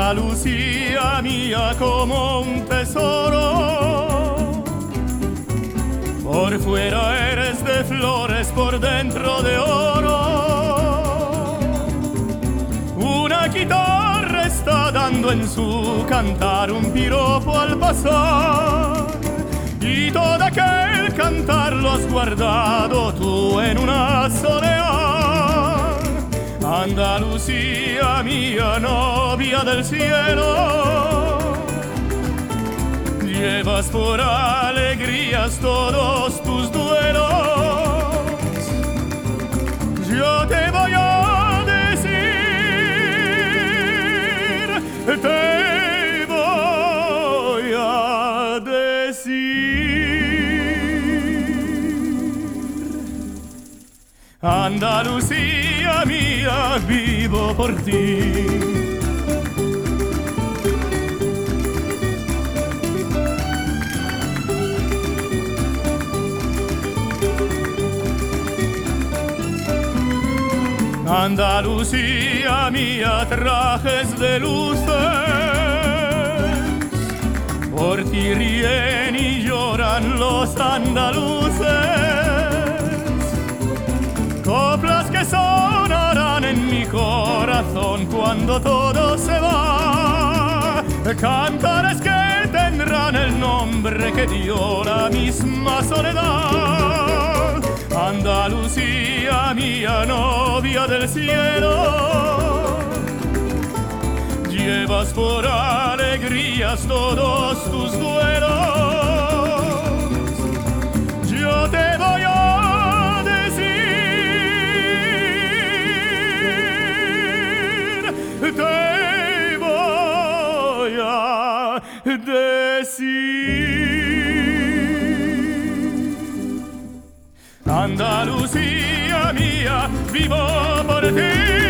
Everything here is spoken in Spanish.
Andalucía mía como un tesoro, por fuera eres de flores, por dentro de oro. Una guitarra está dando en su cantar un piropo al pasar, y todo aquel cantar lo has guardado tú en una soleá. Andalucía mía, novia del cielo, llevas por alegrías todos tus duelos. Yo te voy a decir, te voy a decir, Andalucía mía, vivo por ti. Andalucía mía, trajes de luces, por ti ríen y lloran los andaluces. Coplas que sonarán en mi corazón cuando todo se va, cantares que tendrán el nombre que dio la misma soledad. Andalucía mía, novia del cielo, llevas por alegrías todos tus duelos. Yo te voy a decir, te voy a decir, Andalucía mía, vivo por ti.